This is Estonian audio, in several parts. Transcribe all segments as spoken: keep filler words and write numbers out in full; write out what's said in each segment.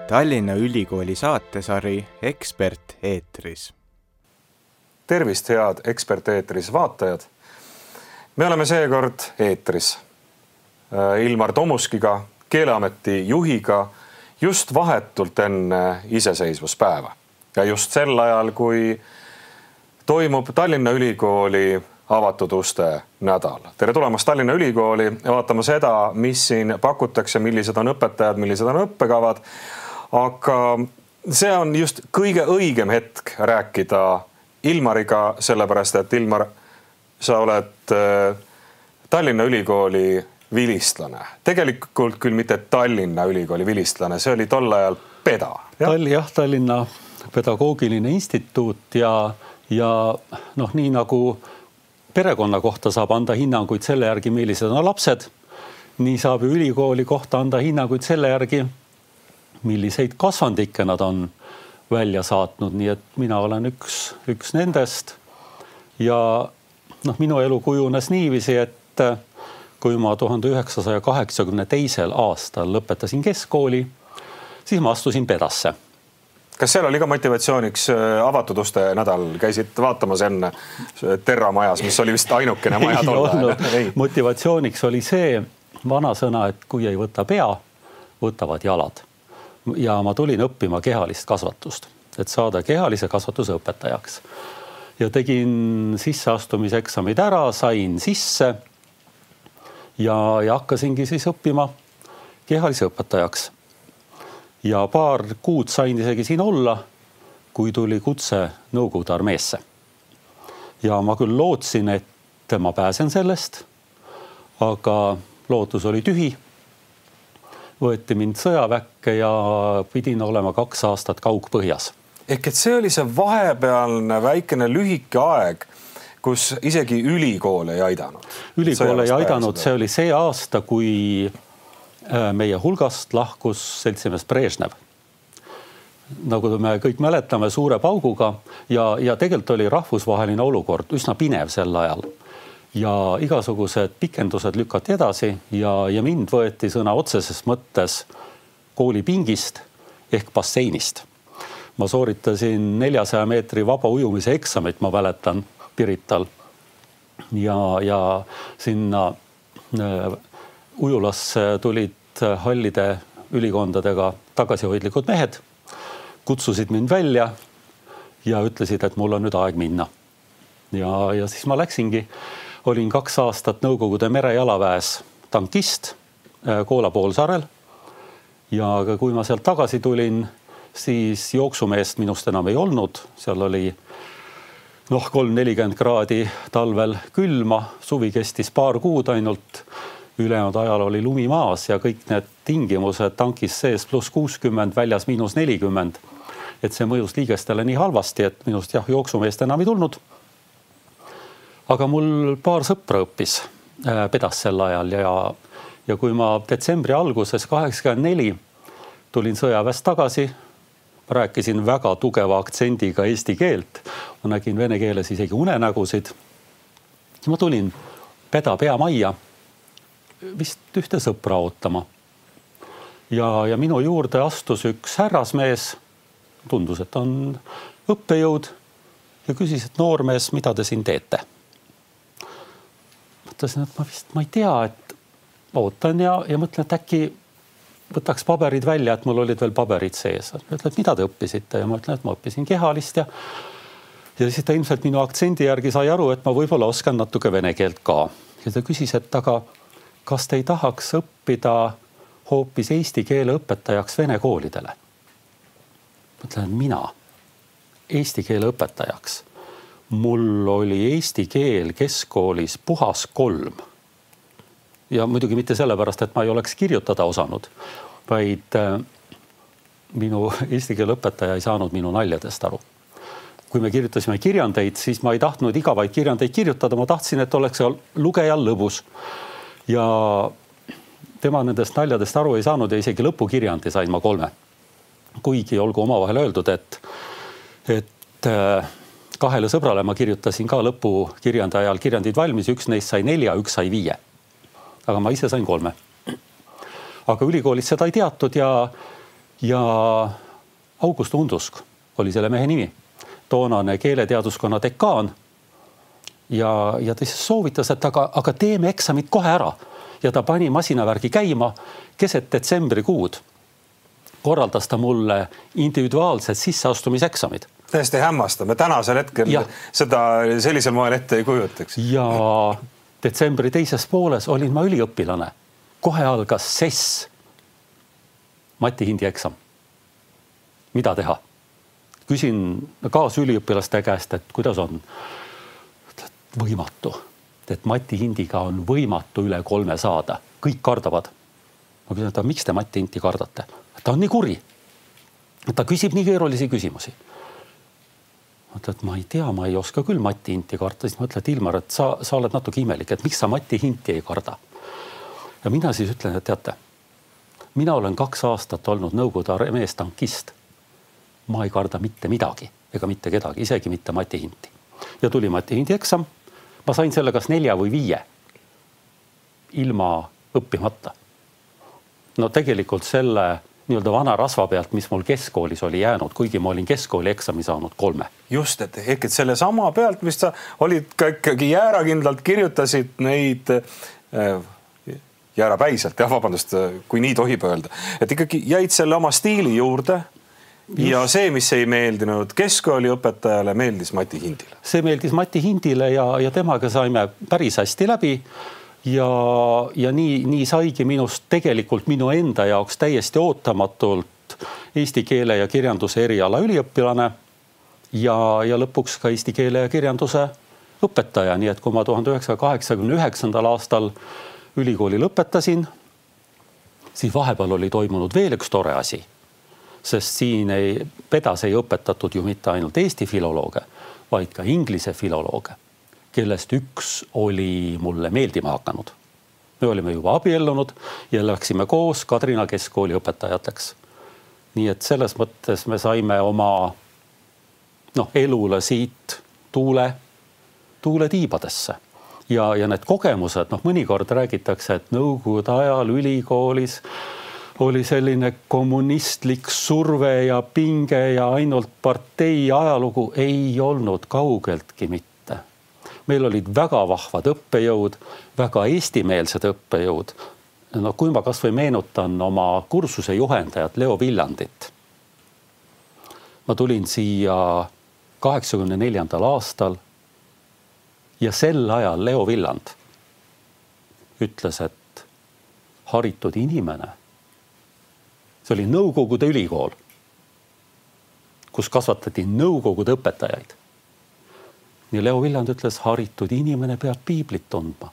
Tallinna Ülikooli saatesari Ekspert eetris. Tervist, head Ekspert eetris vaatajad. Me oleme seekord eetris Ilmar Tomuskiga, Keeleameti juhiga, just vahetult enne iseseisvuspäeva. Ja just sel ajal, kui toimub Tallinna Ülikooli avatud uste nädal. Tere tulemast Tallinna Ülikooli vaatama seda, mis siin pakutakse, millised on õpetajad, millised on õppekavad. Aga see on just kõige õigem hetk rääkida Ilmariga, sellepärast, et Ilmar, sa oled Tallinna Ülikooli vilistlane. Tegelikult küll mitte Tallinna Ülikooli vilistlane, see oli tol ajal PEDA. Ja? Tall, jah, Tallinna Pedagoogiline Instituut ja, ja noh, nii nagu perekonna kohta saab anda hinnanguid selle järgi, millised on lapsed, nii saab ülikooli kohta anda hinnanguid selle järgi, milliseid kasvandikke nad on välja saatnud, nii et mina olen üks, üks nendest. Ja noh, minu elu kujunes niiviisi, et kui ma tuhande üheksasaja kaheksakümne teisel aastal lõpetasin keskkooli, siis ma astusin pedasse. Kas seal oli ka motivatsiooniks avatud uste nädal? Käisid vaatamas enne Terra majas, mis oli vist ainukene maja tolle? Motivatsiooniks oli see vana sõna, et kui ei võta pea, võtavad jalad. Ja ma tulin õppima kehalist kasvatust, et saada kehalise kasvatuse õpetajaks. Ja tegin sisseastumiseksamid ära, sain sisse ja, ja hakkasingi siis õppima kehalise õpetajaks. Ja paar kuud sain isegi siin olla, kui tuli kutse Nõukogude armeesse. Ja ma küll lootsin, et ma pääsen sellest, aga lootus oli tühi. Võeti mind sõjaväkke ja pidin olema kaks aastat kaugpõhjas. Ehk et see oli see vahepealne väikene lühike aeg, kus isegi ülikool ei aidanud. Ülikool ei aidanud, see oli see aasta, kui meie hulgast lahkus seltsimees Brežnev. Nagu me kõik mäletame suure pauguga ja, ja tegelikult oli rahvusvaheline olukord üsna pinev sel ajal. Ja igasugused pikendused lükati edasi ja, ja mind võeti sõna otseses mõttes koolipingist ehk basseinist. Ma sooritasin neljasaja meetri vaba ujumise eksamit, ma mäletan, Pirital. Ja, ja sinna äh, ujulasse tulid hallide ülikondadega tagasihoidlikud mehed, kutsusid mind välja ja ütlesid, et mul on nüüd aeg minna. Ja, ja siis ma läksingi. Olin kaks aastat Nõukogude merejalaväes tankist Koola poolsaarel. Ja kui ma sealt tagasi tulin, siis jooksumeest minust enam ei olnud. Seal oli noh, kolm nelikümmend kraadi talvel külma, suvi kestis paar kuud ainult. Ülejäänud ajal oli lumi maas ja kõik need tingimused tankis sees pluss kuuskümmend, väljas miinus nelikümmend. Et see mõjus liigestele nii halvasti, et minust jah, jooksumeest enam ei tulnud. Aga mul paar sõpra õppis pedas sel ajal ja, ja kui ma detsembri alguses kaheksakümmend neli tulin sõjaväest tagasi, rääkisin väga tugeva aktsendiga eesti keelt, ma nägin vene keeles isegi unenägusid. Ma tulin peda peamajja vist ühte sõpra ootama. Ja, ja minu juurde astus üks härrasmees, tundus, et on õppejõud ja küsis, et noormees, mida te siin teete? Mõtlesin, et ma vist ma ei tea, et ootan ja, ja mõtlen, et äkki võtaks paberid välja, et mul olid veel paberid sees. Mõtlen, et mida te õppisite? Ja ma ütlen, et ma õppisin kehalist ja, ja siis ta ilmselt minu aktsendi järgi sai aru, et ma võib-olla oskan natuke vene keelt ka. Ja ta küsis, et aga kas te ei tahaks õppida hoopis eesti keele õpetajaks vene koolidele? Mõtlen, et mina eesti keele õpetajaks. Mul oli eesti keel keskkoolis puhas kolm. Ja muidugi mitte sellepärast, et ma ei oleks kirjutada osanud, vaid minu eesti keele õpetaja ei saanud minu naljadest aru. Kui me kirjutasime kirjandeid, siis ma ei tahtnud igavaid kirjandeid kirjutada, ma tahtsin, et oleks lugejal lõbus. Ja tema nendest naljadest aru ei saanud ja isegi lõpukirjandi sain ma kolme. Kuigi olgu omavahel öeldud, et, et kahele sõbrale ma kirjutasin ka lõpukirjandi ajal kirjandid valmis, üks neist sai nelja, üks sai viie. Aga ma ise sain kolme. Aga ülikoolis seda ei teatud ja ja August Undusk oli selle mehe nimi, toonane keeleteaduskonna dekaan. Ja, ja ta siis soovitas, et aga, aga teeme eksamid kohe ära. Ja ta pani masinavärgi käima keset detsembrikuud. Korraldas ta mulle individuaalsed sisseastumiseksamid. Täiesti hämmasta. Me tänasel hetkel ja. seda sellisel moel ette ei kujutaks. Ja detsembri teises pooles olin ma üliõpilane. Kohe algas S E S, Mati Hindi eksam. Mida teha? Küsin kaasüliõpilaste käest, et kuidas on? Võimatu. Et Mati Hindiga on võimatu üle kolme saada. Kõik kardavad. Ma küsin, et miks te Mati Hindi kardate? Ta on nii kuri. Ta küsib nii keerulisi küsimusi. Ma ütlen, et ma ei tea, ma ei oska küll Mati Hinti karta. Siis ma ütlen, et Ilmar, et sa, sa oled natuke imelik, et miks sa Mati Hinti ei karda? Ja mina siis ütlen, et teate, mina olen kaks aastat olnud Nõukogude armees tankist. Ma ei karda mitte midagi ega mitte kedagi, isegi mitte Mati Hinti. Ja tuli Mati Hindi eksam. Ma sain selle kas nelja või viie ilma õppimata. No tegelikult selle nii-öelda vana rasva pealt, mis mul keskkoolis oli jäänud, kuigi ma olin keskkooli eksami saanud kolme. Just, et ehk et selle sama pealt, mis sa olid ka ikkagi jäärakindlalt, kirjutasid neid äh, jäärapäiselt, jah, vabandust, kui nii tohib öelda, et ikkagi jäid selle oma stiili juurde. Just. Ja see, mis ei meeldinud keskkooli õpetajale, meeldis Mati Hindile. See meeldis Mati Hindile ja, ja temaga saime päris hästi läbi ja, ja nii, nii saigi minust tegelikult minu enda jaoks täiesti ootamatult eesti keele ja kirjanduse eriala üliõpilane ja, ja lõpuks ka eesti keele ja kirjanduse õpetaja. Nii et kui ma tuhande üheksasaja kaheksakümne üheksandal aastal ülikooli lõpetasin, siis vahepeal oli toimunud veel üks tore asi. Sest siin ei, pedas ei õpetatud ju mitte ainult eesti filolooge, vaid ka inglise filolooge, kellest üks oli mulle meeldima hakanud. Me olime juba abiellunud ja läksime koos Kadrina keskkooli õpetajateks. Nii et selles mõttes me saime oma noh, elule siit tuule, tuule tiibadesse. Ja, ja need kogemused, noh, mõnikord räägitakse, et Nõukogude ajal ülikoolis oli selline kommunistlik surve ja pinge ja ainult partei ajalugu ei olnud kaugeltki mitte. Meil olid väga vahvad õppejõud, väga eestimeelsed õppejõud. No, kui ma kas või meenutan oma kursuse juhendajat Leo Villandit. Ma tulin siia kaheksakümne neljandal aastal ja sel ajal Leo Villand ütles, et haritud inimene, see oli Nõukogude ülikool, kus kasvatati Nõukogude õpetajaid. Ja Leo Villand ütles, haritud inimene peab piiblit tundma.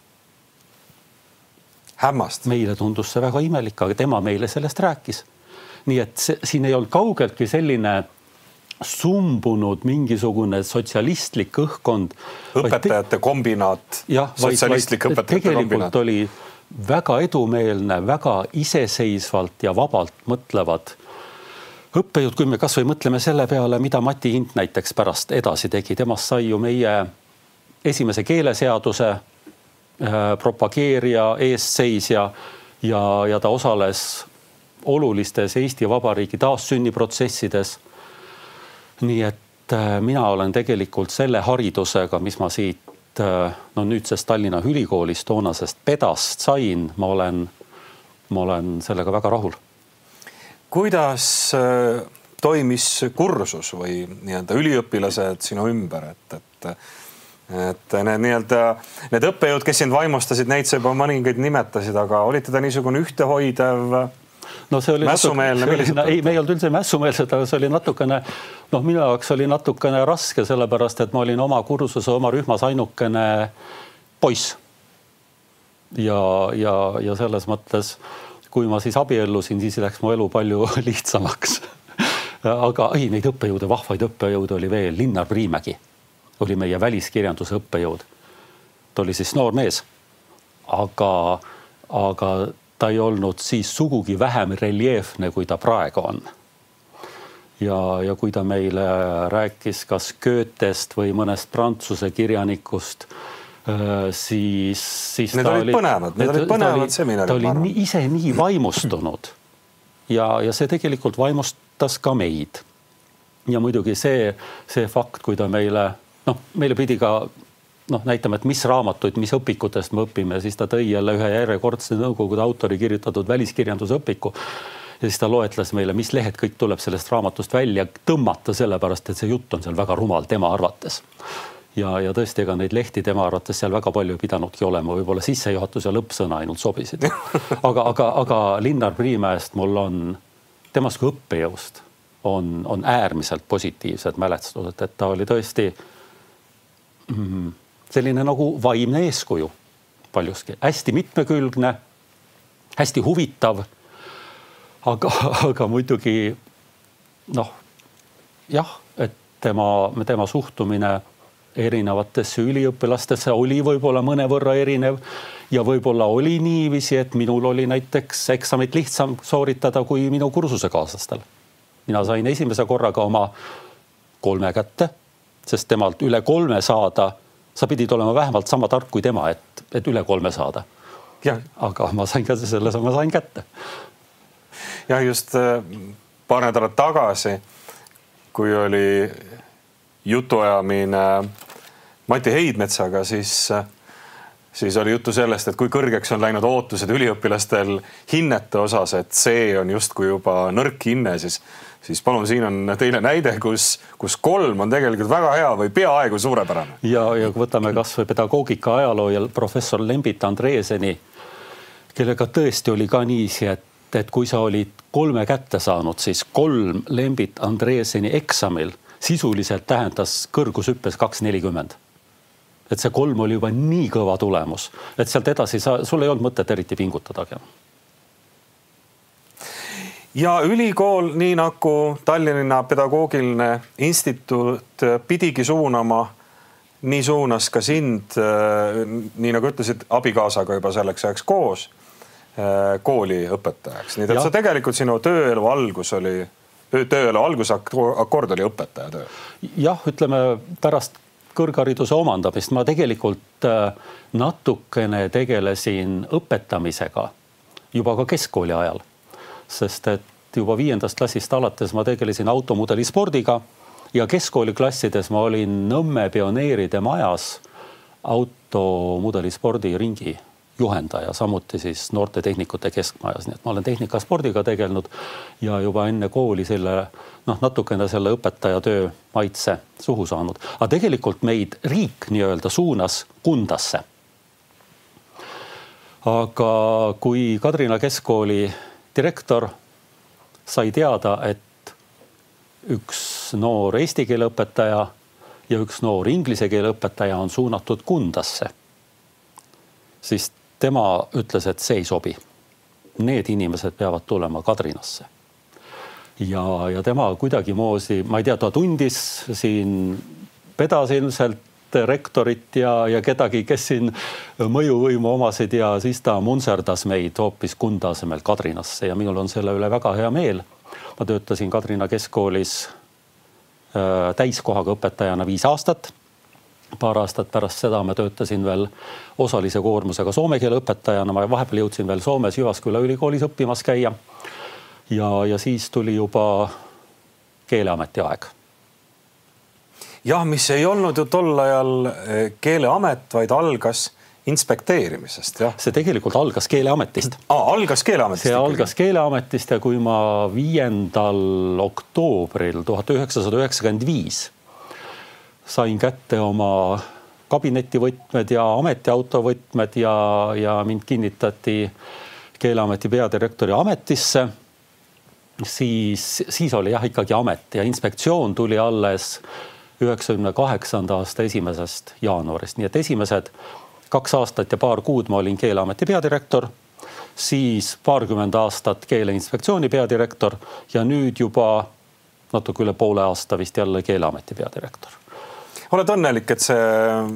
Hämmast. Meile tundus see väga imelik, aga tema meile sellest rääkis. Nii et see, siin ei olnud kaugeltki selline sumbunud mingisugune sotsialistlik õhkkond. Õpetajate kombinaat, jah, sotsialistlik vaid, õpetajate tegelikult kombinaat. Oli väga edumeelne, väga iseseisvalt ja vabalt mõtlevad õppejõud, kui me kas või mõtleme selle peale, mida Mati Hint näiteks pärast edasi tegi. Temast sai ju meie esimese keeleseaduse äh, propageerija, eestseisja ja, ja ta osales olulistes Eesti Vabariigi taassünniprotsessides. Nii et äh, mina olen tegelikult selle haridusega, mis ma siit no nüüdsest Tallinna Ülikoolist, toonasest pedast sain, ma olen, ma olen sellega väga rahul. Kuidas toimis kursus või nii-öelda üliõpilased sinu ümber, et, et, et need, nii-öelda, need õppejõud, kes sind vaimustasid, neid sa juba mõningaid nimetasid, aga olite ta niisugune ühtehoidev no see oli mässumeelne? Natuke, see oli, ei, me ei olnud üldse mässumeelsed, aga see oli natukene, noh, minu jaoks oli natukene raske, sellepärast, et ma olin oma kursuse, oma rühmas ainukene poiss. Ja, ja, ja selles mõttes, kui ma siis abiellusin, siis läks mu elu palju lihtsamaks. Aga ei, neid õppejõude, vahvaid õppejõude oli veel. Linnar Priimägi oli meie väliskirjanduse õppejõud. Ta oli siis noor mees, aga, aga ta ei olnud siis sugugi vähem reljeefne, kui ta praegu on. Ja, ja kui ta meile rääkis kas Goethest või mõnest prantsuse kirjanikust, siis, siis need ta olid oli, põnevad, need olid põnevad seminarid. Ta oli nii, ise nii vaimustunud ja, ja see tegelikult vaimustas ka meid. Ja muidugi see, see fakt, kui ta meile, noh, meile pidi ka noh, näitame, et mis raamatuid, mis õpikutest me õpime, siis ta tõi jälle ühe järjekordse Nõukogude autori kirjutatud väliskirjanduse õpiku. Ja siis ta loetles meile, mis lehed kõik tuleb sellest raamatust välja tõmmata, sellepärast, et see jutt on seal väga rumal tema arvates. Ja, ja tõesti, ega neid lehti tema arvates seal väga palju pidanudki olema, võib-olla sissejuhatus ja lõppsõna ainult sobisid. Aga, aga, aga Linnar Priimäest mul on, temast kui õppejõust on, on äärmiselt positiivsed mälestused, et ta oli tõesti mm, selline nagu vaimne eeskuju paljuski. Hästi mitmekülgne, hästi huvitav, aga, aga muidugi noh, jah, et tema, tema suhtumine erinevatesse üliõpilastesse oli võib-olla mõnevõrra erinev ja võib-olla oli niiviisi, et minul oli näiteks eksamit lihtsam sooritada kui minu kursusekaaslastel. Mina sain esimese korraga oma kolme kätte, sest temalt üle kolme saada, sa pidid olema vähemalt sama tark kui tema, et, et üle kolme saada. Ja. Aga ma sain ka selles, ma sain kätte. Ja just paar nädalat tagasi, kui oli jutuajamine Mati Heidmetsaga, siis, siis oli juttu sellest, et kui kõrgeks on läinud ootused üliõpilastel hinnete osas, et see on justkui juba nõrk hinne, siis, siis palun, siin on teile näide, kus, kus kolm on tegelikult väga hea või peaaegu suurepärane. Ja, ja kui võtame kas või pedagoogika ajaloojal professor Lembit Andreeseni, kellega tõesti oli ka niisi, et, et kui sa olid kolme kätte saanud, siis kolm Lembit Andreeseni eksamil sisuliselt tähendas kõrgushüppes kaks nelikümmend. Et see kolm oli juba nii kõva tulemus, et sealt edasi sa, sul ei olnud mõtet eriti pingutadagi. Ja ülikool, nii nagu Tallinna pedagoogiline instituut pidigi suunama, nii suunas ka sind, nii nagu ütlesid, abikaasaga juba selleks ajaks koos kooli õpetajaks. Nii et ja. Sa tegelikult sinu tööelu algus oli tööelu algusakord oli õpetaja töö. Jah, ütleme pärast kõrghariduse omandamist ma tegelikult natukene tegelesin õpetamisega juba ka keskkooli ajal, sest et juba viiendast klassist alates ma tegelesin automudeli spordiga ja keskkooli klassides ma olin Nõmme pioneeride majas automudeli spordi ringi juhendaja, samuti siis noorte tehnikute keskmajas. Nii et ma olen tehnika spordiga tegelenud ja juba enne kooli selle, noh, natukene selle õpetaja töö maitse suhu saanud. Aga tegelikult meid riik nii-öelda suunas Kundasse. Aga kui Kadrina keskkooli direktor sai teada, et üks noor eesti keele õpetaja ja üks noor inglise keele õpetaja on suunatud Kundasse, siis tema ütles, et see ei sobi. Need inimesed peavad tulema Kadrinasse. Ja, ja tema kuidagi moosi, ma ei tea, ta tundis siin pedasilmselt rektorit ja, ja kedagi, kes siin mõjuvõimu omasid ja siis ta munserdas meid hoopis Kunda asemel Kadrinasse ja minul on selle üle väga hea meel. Ma töötasin Kadrina keskkoolis äh, täiskohaga õpetajana viis aastat. Paar aastat pärast seda ma töötasin veel osalise koormusega soome keele õpetajana. Ma vahepeal jõudsin veel Soomes Jyväskylä ülikoolis õppimas käia. Ja, ja siis tuli juba Keeleameti aeg. Jah, mis ei olnud ju tol ajal Keeleamet, vaid algas inspekteerimisest. Jah. See tegelikult algas Keeleametist. Aa, algas Keeleametist. See algas Keeleametist ja kui ma viiendal oktoobril tuhat üheksasada üheksakümmend viis sain kätte oma kabinetivõtmed ja ametiautovõtmed ja, ja mind kinnitati Keeleameti peadirektori ametisse, siis, siis oli jah ikkagi amet ja inspektsioon tuli alles üheksakümne kaheksanda aasta esimesest jaanuarist. Nii et esimesed kaks aastat ja paar kuud ma olin Keeleameti peadirektor, siis paarkümmend aastat Keeleinspektsiooni peadirektor ja nüüd juba natuke üle poole aasta vist jälle Keeleameti peadirektor. Oled õnnelik, et see,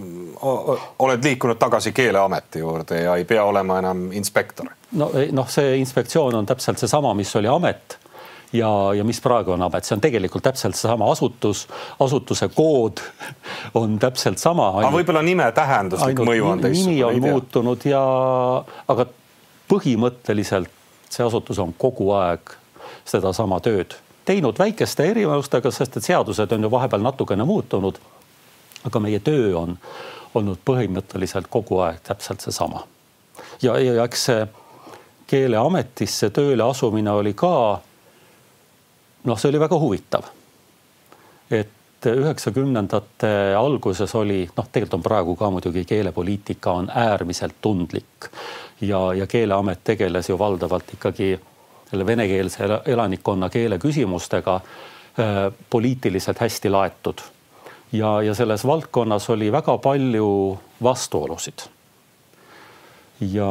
oled liikunud tagasi Keeleameti juurde ja ei pea olema enam inspektor? No, no see inspektsioon on täpselt see sama, mis oli amet ja, ja mis praegu on amet. See on tegelikult täpselt see sama asutus, asutuse kood on täpselt sama. Aga võib-olla nime tähenduslik mõju on teist. Nimi on muutunud ja, aga põhimõtteliselt see asutus on kogu aeg seda sama tööd teinud väikeste erinevustega, sest et seadused on ju vahepeal natukene muutunud. Aga meie töö on olnud põhimõtteliselt kogu aeg täpselt seesama. Ja, ja eks see Keeleametisse tööle asumine oli ka, noh, see oli väga huvitav. Et üheksakümnendate alguses oli, noh, tegelikult on praegu ka muidugi keelepoliitika on äärmiselt tundlik ja, ja Keeleamet tegeles ju valdavalt ikkagi venekeelse elanikkonna keele küsimustega äh, poliitiliselt hästi laetud. Ja, ja selles valdkonnas oli väga palju vastuolusid. Ja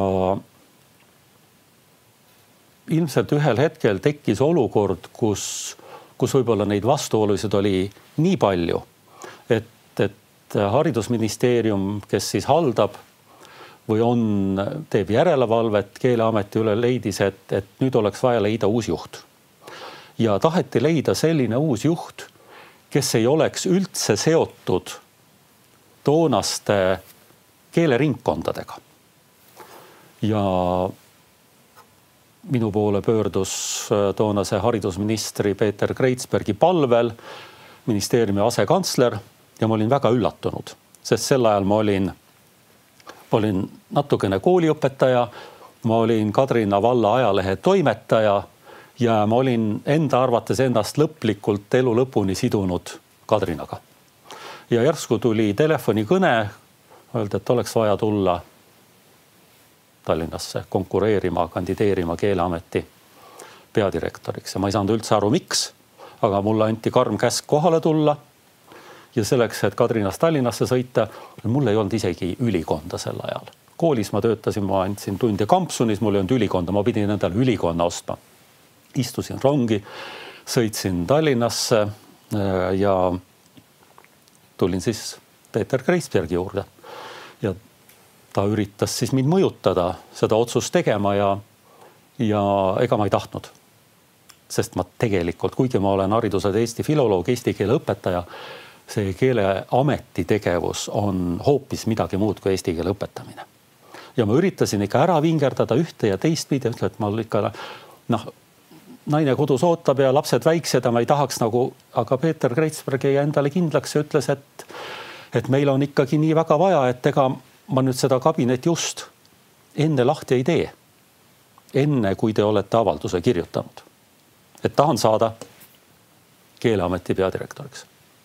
ilmselt ühel hetkel tekkis olukord, kus, kus võib-olla neid vastuolusid oli nii palju, et, et haridusministeerium, kes siis haldab või on, teeb järelevalvet Keeleameti üle, leidis, et, et nüüd oleks vaja leida uus juht. Ja taheti leida selline uus juht, kes ei oleks üldse seotud toonaste keeleringkondadega. Ja minu poole pöördus toonase haridusministri Peeter Kreitsbergi palvel ministeeriumi asekantsler ja ma olin väga üllatunud, sest sel ajal ma olin Ma olin natukene kooliõpetaja, ma olin Kadrina valla ajalehe toimetaja ja ma olin enda arvates ennast lõplikult elu lõpuni sidunud Kadrinaga. Ja järsku tuli telefonikõne, öelda, et oleks vaja tulla Tallinnasse konkureerima, kandideerima Keeleameti peadirektoriks. Ja ma ei saanud üldse aru, miks, aga mulle anti karm käsk kohale tulla. Ja selleks, et Kadrinast Tallinnasse sõita, mul ei olnud isegi ülikonda sel ajal. Koolis ma töötasin, ma andsin tunde kampsunis, mul ei olnud ülikonda, ma pidin endale ülikonna ostma. Istusin rongi, sõitsin Tallinnasse ja tulin siis Peeter Kreitsbergi juurde. Ja ta üritas siis mind mõjutada seda otsust tegema ja, ja ega ma ei tahtnud. Sest ma tegelikult, kuigi ma olen haridused Eesti filoloog, eesti keele õpetaja, see Keeleameti tegevus on hoopis midagi muud kui eesti keele õpetamine. Ja ma üritasin ikka ära vingerdada ühte ja teist pidi, et ma ikka, noh, naine kodus ootab ja lapsed väiksed ja ma ei tahaks nagu, aga Peeter Kreitsberg jäi endale kindlaks ja ütles, et, et meil on ikkagi nii väga vaja, et ega ma nüüd seda kabinet just enne lahti ei tee. Enne, kui te olete avalduse kirjutanud. Et tahan saada Keeleameti peadirektoriks.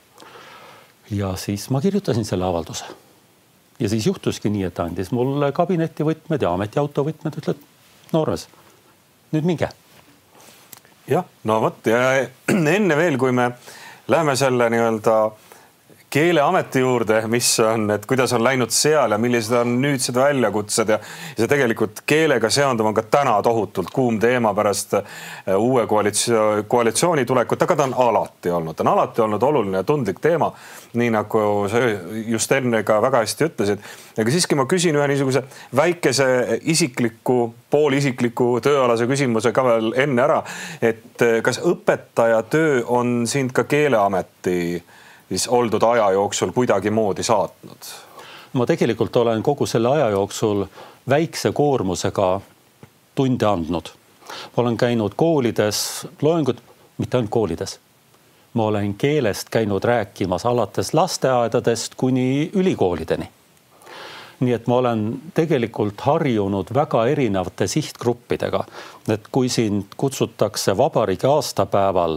Ja siis ma kirjutasin selle avalduse. Ja siis juhtuski nii, et andis mulle kabinetivõtmed ja ametiautovõtmed, ütled, noores, nüüd minge. Jah, no võt, ja enne veel, kui me läheme selle nii-öelda Keeleameti juurde, mis on, et kuidas on läinud seal ja millised on nüüdsed väljakutsed ja see tegelikult keelega seonduv on ka täna tohutult kuum teema pärast uue koalitsiooni, koalitsiooni tulekut, aga ta on alati olnud. Ta on alati olnud oluline ja tundlik teema, nii nagu sa just enne ka väga hästi ütlesid. Aga siiski ma küsin ühe niisuguse väikese isikliku, poolisikliku tööalase küsimuse ka veel enne ära, et kas õpetaja töö on sind ka Keeleameti siis oldud aja jooksul kuidagi moodi saatnud? Ma tegelikult olen kogu selle aja jooksul väikse koormusega tunde andnud. Ma olen käinud koolides, loengud, mitte ainult koolides. Ma olen keelest käinud rääkimas alates lasteaedadest kuni ülikoolideni. Nii et ma olen tegelikult harjunud väga erinevate sihtgruppidega. Et kui siin kutsutakse vabariigi aastapäeval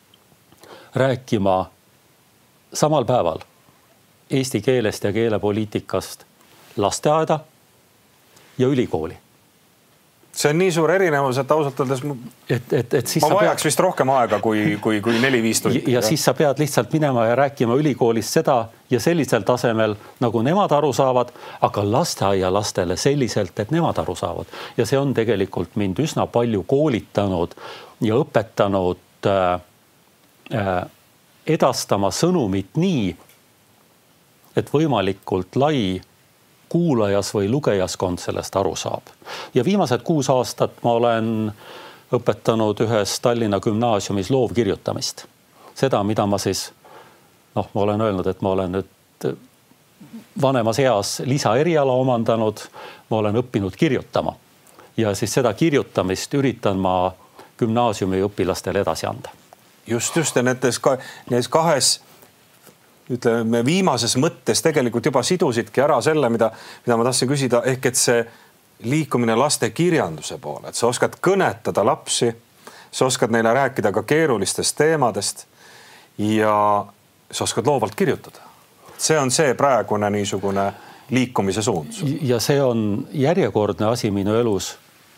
rääkima samal päeval eesti keelest ja keelepoliitikast lasteaeda ja ülikooli. See on nii suur erinevus, et ausalt öeldes et, et, et siis ma vajaks pead... vist rohkem aega kui, kui, kui neli-viis tundi. Ja, ja siis sa pead lihtsalt minema ja rääkima ülikoolist seda ja sellisel tasemel, nagu nemad aru saavad, aga lasteaia lastele selliselt, et nemad aru saavad. Ja see on tegelikult mind üsna palju koolitanud ja õpetanud äh, äh, edastama sõnumit nii, et võimalikult lai kuulajas või lugejaskond sellest aru saab. Ja viimased kuus aastat ma olen õpetanud ühes Tallinna gümnaasiumis loovkirjutamist. Seda, mida ma siis, noh, ma olen öelnud, et ma olen nüüd vanemas eas lisaeriala omandanud, ma olen õppinud kirjutama. Ja siis seda kirjutamist üritan ma gümnaasiumi õpilastele edasi anda. Just, just ja nendes, ka, nendes kahes ütleme viimases mõttes tegelikult juba sidusidki ära selle, mida, mida ma tahtsin küsida, ehk et see liikumine laste kirjanduse poole, et sa oskad kõnetada lapsi, sa oskad neile rääkida ka keerulistest teemadest ja sa oskad loovalt kirjutada. See on see praegune niisugune liikumise suund. Ja see on järjekordne asi minu elus,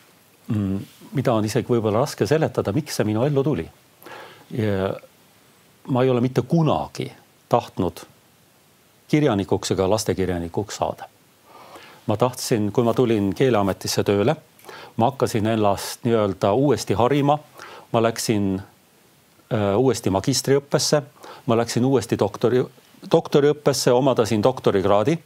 mida on isegi võib-olla raske seletada, miks see minu ellu tuli. Ja ma ei ole mitte kunagi tahtnud kirjanikuks ega lastekirjanikuks saada. Ma tahtsin, kui ma tulin Keeleametisse tööle, ma hakkasin ennast nii-öelda uuesti harima, ma läksin äh, uuesti magistriõppesse, ma läksin uuesti doktori, doktoriõppesse, omadasin doktorikraadi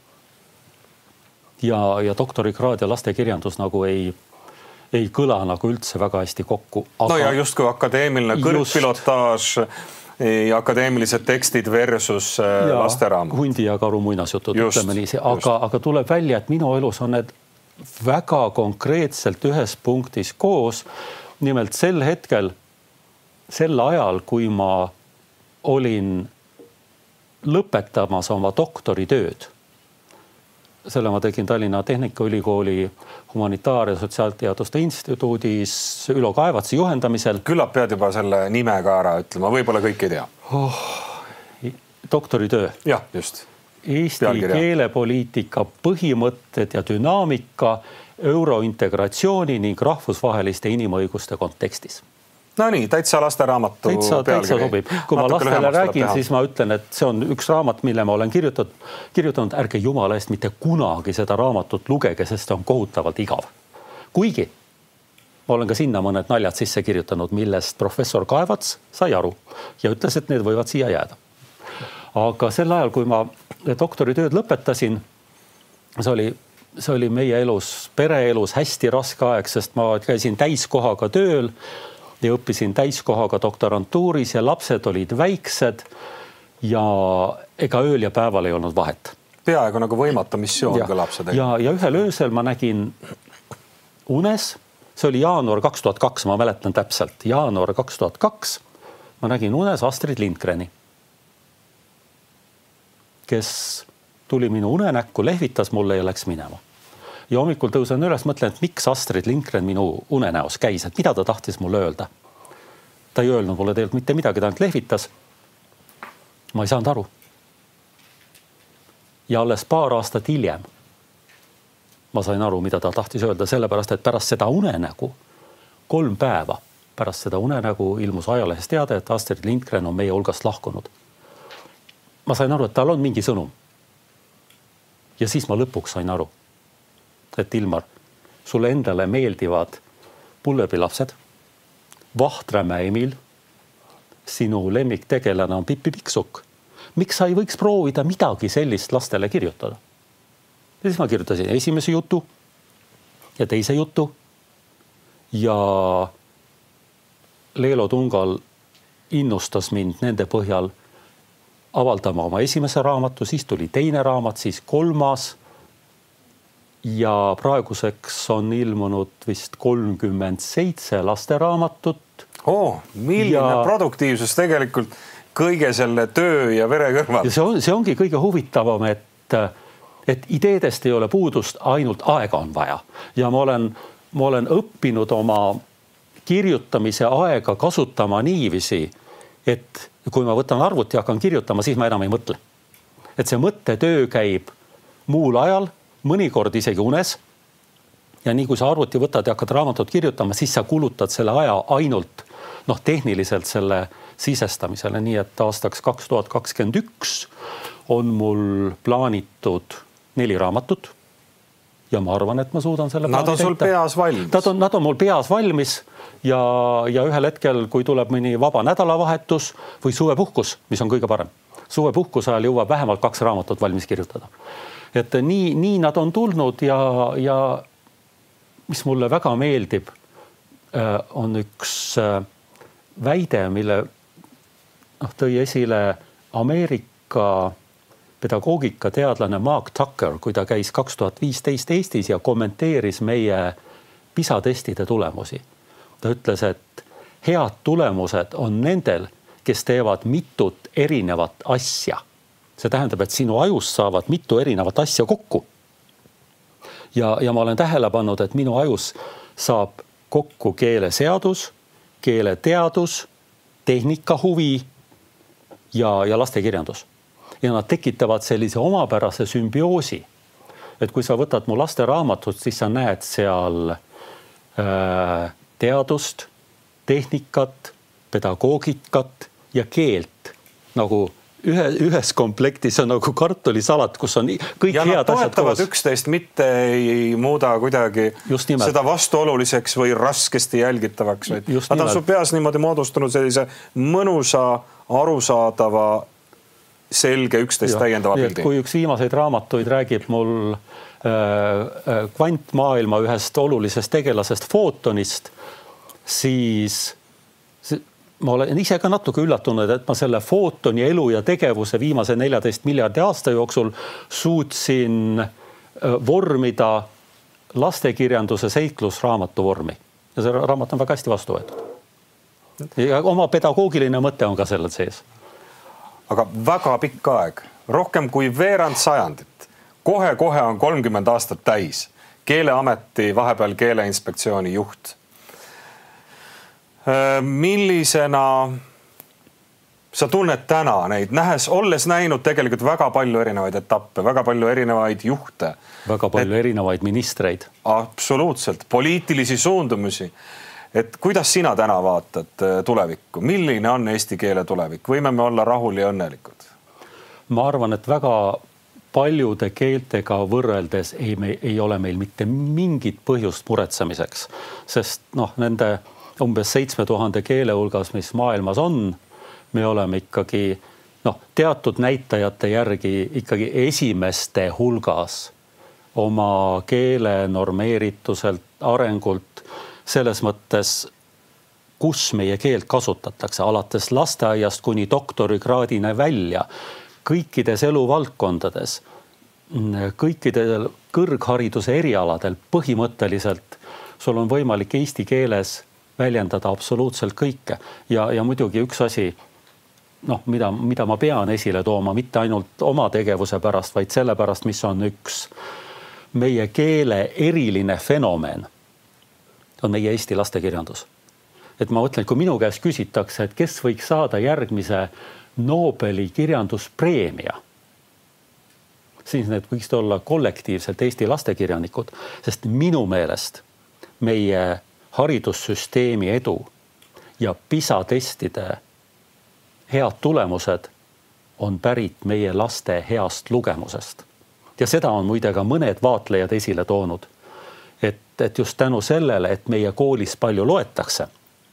ja, ja doktorikraad ja lastekirjandus nagu ei, ei kõla nagu üldse väga hästi kokku. Aga... No ja justkui akadeemiline kõrgpilotaaž ja akadeemilised tekstid versus ja, lasteraamat. Hundi ja karu muinasjutud, ütleme nii. Aga, aga tuleb välja, et minu elus on need väga konkreetselt ühes punktis koos. Nimelt sel hetkel, sel ajal, kui ma olin lõpetamas oma doktoritööd, selle ma tegin Tallinna Tehnikaülikooli humanitaar- ja sotsiaalteaduste instituudis Ülo Kaevatsi juhendamisel. Küllap pead juba selle nime ka ära ütlema, võib-olla kõik ei tea. Oh, doktoritöö. Jah, just. Eesti Pealkirja. Keelepoliitika põhimõtted ja dünaamika eurointegratsiooni ning rahvusvaheliste inimõiguste kontekstis. No nii, täitsa lasteraamatu täitsa, täitsa sobib. Kui ma lastele räägin, siis ma ütlen, et see on üks raamat, mille ma olen kirjutanud, kirjutanud ärge jumala eest mitte kunagi seda raamatut lugege, sest see on kohutavalt igav. Kuigi ma olen ka sinna mõned naljad sisse kirjutanud, millest professor Kaevats sai aru ja ütles, et need võivad siia jääda. Aga sel ajal, kui ma doktoritööd lõpetasin, see oli, see oli meie elus, pereelus hästi raske aeg, sest ma käisin täiskohaga tööl ja õppisin täiskohaga doktorantuuris ja lapsed olid väiksed ja ega ööl ja päeval ei olnud vahet. Peaaegu nagu võimatu missioon ja, ka lapsed. Ja, ja ühel öösel ma nägin unes, see oli jaanuar kaks tuhat kaks, ma mäletan täpselt, jaanuar kaks tuhat kaks, ma nägin unes Astrid Lindgreni, kes tuli minu unenäkku, lehvitas mulle ja läks minema. Ja hommikul tõusen üles, mõtlen, et miks Astrid Lindgren minu unenäos käis, et mida ta tahtis mulle öelda. Ta ei öelnud mulle tegelikult mitte midagi, ta ainult lehvitas. Ma ei saanud aru. Ja alles paar aastat hiljem ma sain aru, mida ta tahtis öelda, sellepärast, et pärast seda unenägu, kolm päeva pärast seda unenägu ilmus ajalehes teade, et Astrid Lindgren on meie hulgast lahkunud. Ma sain aru, et tal on mingi sõnum. Ja siis ma lõpuks sain aru, et Ilmar, sulle endale meeldivad Pullerbilapsed, Vahträmme Emil, sinu lemmiktegelane on Pippi Pikksukk. Miks sa ei võiks proovida midagi sellist lastele kirjutada? Ja siis ma kirjutasin esimese jutu ja teise jutu ja Leelo Tungal innustas mind nende põhjal avaldama oma esimese raamatu, siis tuli teine raamat, siis kolmas. Ja praeguseks on ilmunud vist kolmkümmend seitse lasteraamatut. Oh, milline ja... produktiivsus tegelikult kõige selle töö ja vere kõrval. Ja see, on, see ongi kõige huvitavam, et, et ideedest ei ole puudust, ainult aega on vaja. Ja ma olen, ma olen õppinud oma kirjutamise aega kasutama niiviisi, et kui ma võtan arvuti ja hakkan kirjutama, siis ma enam ei mõtle. Et see mõttetöö käib muul ajal, mõnikord isegi unes. Ja nii kui sa arvuti võtad ja hakkad raamatut kirjutama, siis sa kulutad selle aja ainult noh, tehniliselt selle sisestamisele. Nii et aastaks kaks tuhat kakskümmend üks on mul plaanitud neli raamatut. Ja ma arvan, et ma suudan selle Nad on sul teita. Peas valmis. Nad on, nad on mul peas valmis ja, ja ühel hetkel, kui tuleb mõni vaba nädalavahetus või suvepuhkus, mis on kõige parem. Suvepuhkus ajal jõuab vähemalt kaks raamatut valmis kirjutada. Et nii, nii nad on tulnud ja, ja mis mulle väga meeldib, on üks väide, mille noh, tõi esile Ameerika pedagoogikateadlane Mark Tucker, kui ta käis kaks tuhat viisteist Eestis ja kommenteeris meie PISA testide tulemusi. Ta ütles, et head tulemused on nendel, kes teevad mitut erinevat asja. See tähendab, et sinu ajus saavad mitu erinevat asja kokku. Ja, ja ma olen tähele pannud, et minu ajus saab kokku keeleseadus, keeleteadus, tehnikahuvi ja, ja lastekirjandus. Ja nad tekitavad sellise omapärase sümbioosi. Et kui sa võtad mu laste raamatut, siis sa näed seal äh, teadust, tehnikat, pedagoogikat ja keelt. Nagu ühe, ühes komplektis on nagu kartulisalat, kus on kõik ja head asjad toetavad üksteist, mitte ei muuda kuidagi seda vastuoluliseks või raskesti jälgitavaks. Nad on su peas niimoodi moodustunud sellise mõnusa, arusaadava, selge üksteist täiendava pildi. Kui üks viimaseid raamatuid räägib mul äh, kvantmaailma ühest olulisest tegelasest footonist, siis ma olen ise ka natuke üllatunud, et ma selle footoni elu ja tegevuse viimase neljateist miljardi aasta jooksul suutsin vormida lastekirjanduse seiklusraamatu vormi. Ja see raamat on väga hästi vastu võetud. Ja oma pedagoogiline mõte on ka sellel sees. Aga väga pikk aeg, rohkem kui veerand sajandit. Kohe-kohe on kolmkümmend aastat täis. Keeleameti, vahepeal Keeleinspektsiooni juht. Millisena sa tunned täna neid, nähes, olles näinud tegelikult väga palju erinevaid etappe, väga palju erinevaid juhte. Väga palju et, erinevaid ministreid. Absoluutselt, poliitilisi suundumusi. Et kuidas sina täna vaatad tulevikku? Milline on eesti keele tulevik? Võime me olla rahul ja õnnelikud? Ma arvan, et väga paljude keeltega võrreldes ei, me, ei ole meil mitte mingit põhjust muretsemiseks, sest noh, nende umbes seitsme tuhande keele hulgas, mis maailmas on, me oleme ikkagi noh, teatud näitajate järgi ikkagi esimeste hulgas oma keele normeerituselt, arengult, selles mõttes, kus meie keelt kasutatakse, alates lasteaiast kuni doktorikraadina välja, kõikides eluvaldkondades, kõikidel kõrghariduse erialadel põhimõtteliselt sul on võimalik eesti keeles väljendada absoluutselt kõike. Ja, ja muidugi üks asi, noh, mida, mida ma pean esile tooma, mitte ainult oma tegevuse pärast, vaid selle pärast, mis on üks meie keele eriline fenomen, on meie eesti lastekirjandus. Et ma mõtlen, kui minu käest küsitakse, et kes võiks saada järgmise Nobeli kirjanduspreemia, siis need võiks olla kollektiivselt eesti lastekirjanikud, sest minu meelest meie haridussüsteemi edu ja PISA testide head tulemused on pärit meie laste heast lugemusest. Ja seda on muide ka mõned vaatlejad esile toonud, et, et just tänu sellele, et meie koolis palju loetakse,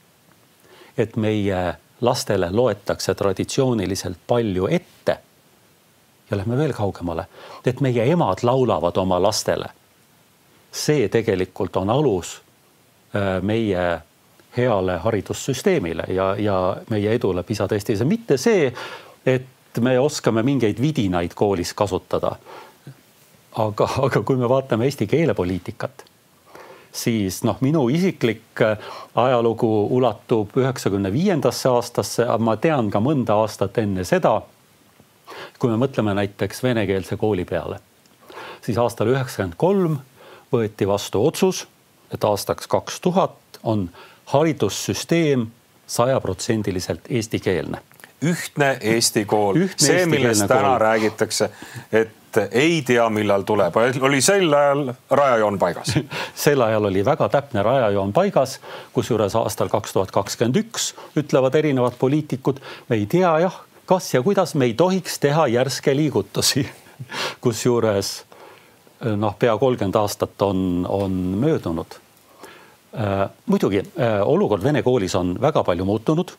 et meie lastele loetakse traditsiooniliselt palju ette ja lähme veel kaugemale, et meie emad laulavad oma lastele. See tegelikult on alus meie heale haridussüsteemile ja, ja meie edule PISA testis. Mitte see, et me oskame mingeid vidinaid koolis kasutada. Aga, aga kui me vaatame eesti keelepoliitikat, siis noh, minu isiklik ajalugu ulatub üheksakümne viiendasse aastasse, aga ma tean ka mõnda aastat enne seda, kui me mõtleme näiteks venekeelse kooli peale, siis aastal üheksakümmend kolm võeti vastu otsus, et aastaks kaks tuhat on haridussüsteem sajaprotsendiliselt eestikeelne. Ühtne eesti kool. Ühtne see, millest täna kool. Räägitakse, et ei tea, millal tuleb. Oli sel ajal rajajoon paigas. Sel ajal oli väga täpne rajajoon paigas, kus juures aastal kaks tuhat kakskümmend üks ütlevad erinevad poliitikud, me ei tea jah, kas ja kuidas me ei tohiks teha järske liigutusi, kus juures noh, pea kolmkümmend aastat on, on möödunud. Äh, muidugi, äh, olukord vene koolis on väga palju muutunud.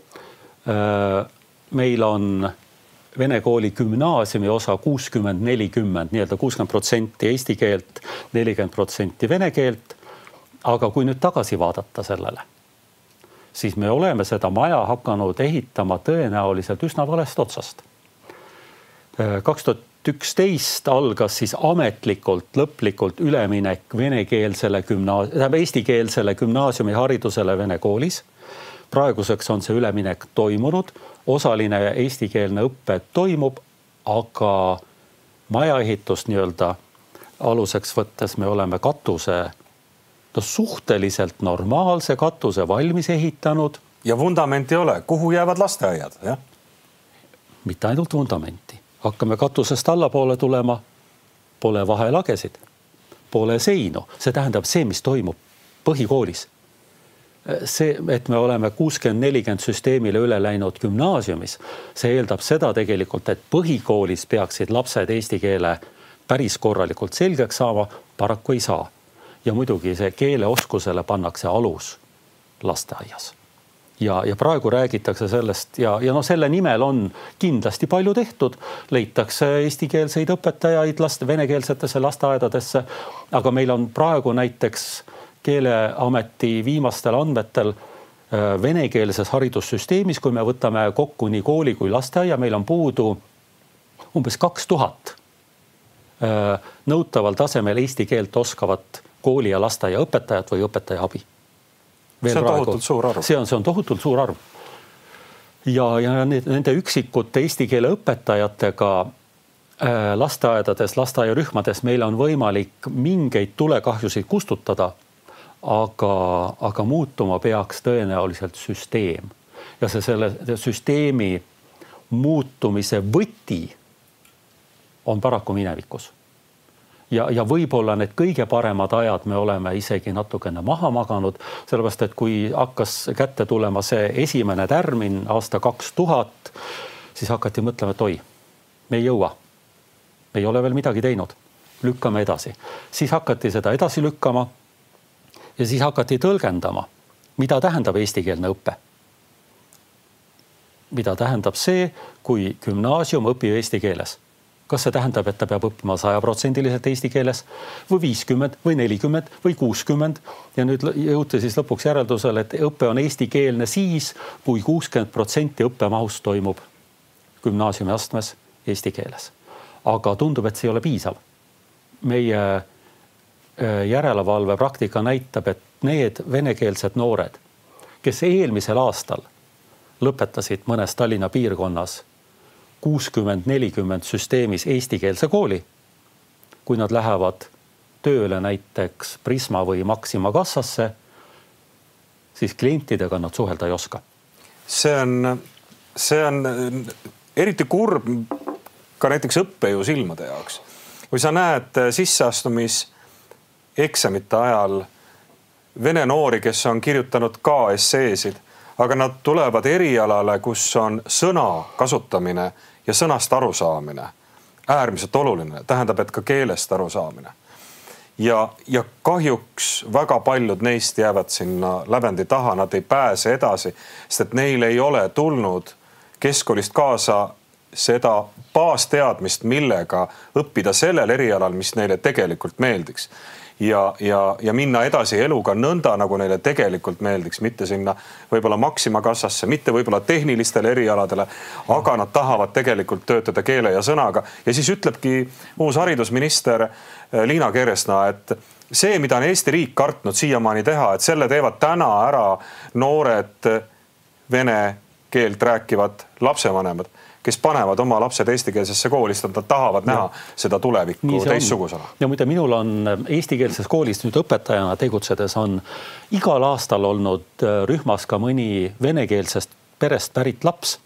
Äh, meil on vene kooli gümnaasiumi osa kuuskümmend nelikümmend, nii-öelda kuuskümmend protsenti eesti keelt, nelikümmend protsenti vene keelt. Aga kui nüüd tagasi vaadata sellele, siis me oleme seda maja hakanud ehitama tõenäoliselt üsna valest otsast. Äh, kaks tuhat üksteist algas siis ametlikult, lõplikult üleminek venekeelsele gümnaasiumi, eestikeelsele gümnaasiumi haridusele vene koolis. praeguseks on see üleminek toimunud, osaline eestikeelne õppe toimub, aga majaehitust nii-öelda aluseks võttes me oleme katuse, no suhteliselt normaalse katuse valmis ehitanud. Ja vundamenti ei ole. Kuhu jäävad lasteaiad? Jah? Mitte ainult vundamenti. Hakkame katusest allapoole tulema, pole vahelagesid, pole seinu. See tähendab see, mis toimub põhikoolis. See, et me oleme kuuskümmend nelikümmend süsteemile üle läinud gümnaasiumis, see eeldab seda tegelikult, et põhikoolis peaksid lapsed eesti keele päris korralikult selgeks saama, paraku ei saa. Ja muidugi see keeleoskusele pannakse alus lasteaias. Ja, ja praegu räägitakse sellest ja, ja no selle nimel on kindlasti palju tehtud. Leitakse eestikeelseid õpetajaid laste, venekeelsetesse lasteaedadesse, aga meil on praegu näiteks Keeleameti viimastel andmetel venekeelses haridussüsteemis, kui me võtame kokku nii kooli kui lasteaia, meil on puudu umbes kaks tuhat nõutaval tasemel eesti keelt oskavat kooli ja lasteaia õpetajat või õpetaja abi. See on praegu, tohutult suur arv. See on, see on tohutult suur arv. Ja, ja nende üksikute eesti keele õpetajatega lasteaedades, lasteaiarühmades meil on võimalik mingeid tulekahjusid kustutada, aga, aga muutuma peaks tõenäoliselt süsteem. Ja see selle süsteemi muutumise võti on paraku minevikus. Ja, ja võib-olla need kõige paremad ajad me oleme isegi natukene maha maganud, sellepärast, et kui hakkas kätte tulema see esimene tärmin aasta kaks tuhat, siis hakati mõtlema, et oi, me ei jõua. Me ei ole veel midagi teinud. Lükkame edasi. Siis hakati seda edasi lükkama ja siis hakati tõlgendama, mida tähendab eestikeelne õppe. Mida tähendab see, kui gümnaasium õpib eesti keeles. Kas see tähendab, et ta peab õppima sajaprotsendiliselt eesti keeles või viiskümmend või nelikümmend või kuuskümmend ja nüüd jõuti siis lõpuks järeldusele, et õppe on eestikeelne siis, kui kuuskümmend protsenti õppemahust toimub gümnaasiumi astmes eesti keeles. Aga tundub, et see ei ole piisav. Meie järelevalve praktika näitab, et need venekeelsed noored, kes eelmisel aastal lõpetasid mõnes Tallinna piirkonnas kuuskümmend nelikümmend süsteemis eestikeelse kooli, kui nad lähevad tööle näiteks Prisma või Maxima kassasse, siis klientidega nad suhelda ei oska. See on, see on eriti kurb ka näiteks õppejõu silmade jaoks. Kui sa näed sisseastumis eksamite ajal vene noori, kes on kirjutanud ka esseesid, aga nad tulevad erialale, kus on sõna kasutamine ja sõnast arusaamine äärmiselt oluline. Tähendab, et ka keelest arusaamine. Ja, ja kahjuks väga paljud neist jäävad sinna lävendi taha, nad ei pääse edasi, sest et neil ei ole tulnud keskkoolist kaasa seda baasteadmist, millega õppida sellel erialal, mis neile tegelikult meeldiks. Ja, ja, ja minna edasi eluga nõnda, nagu neile tegelikult meeldiks, mitte sinna võib-olla Maxima kassasse, mitte võib-olla tehnilistele erialadele, aga nad tahavad tegelikult töötada keele ja sõnaga. Ja siis ütlebki uus haridusminister Liina Keresna, et see, mida on Eesti riik kartnud siiamaani teha, et selle teevad täna ära noored vene keelt rääkivad lapsevanemad, kes panevad oma lapsed eestikeelsesse kooli, sest nad tahavad näha ja. Seda tulevikku teistsugusena. Ja muide, minul on eestikeelses koolis nüüd õpetajana tegutsedes on igal aastal olnud rühmas ka mõni venekeelsest perest pärit laps.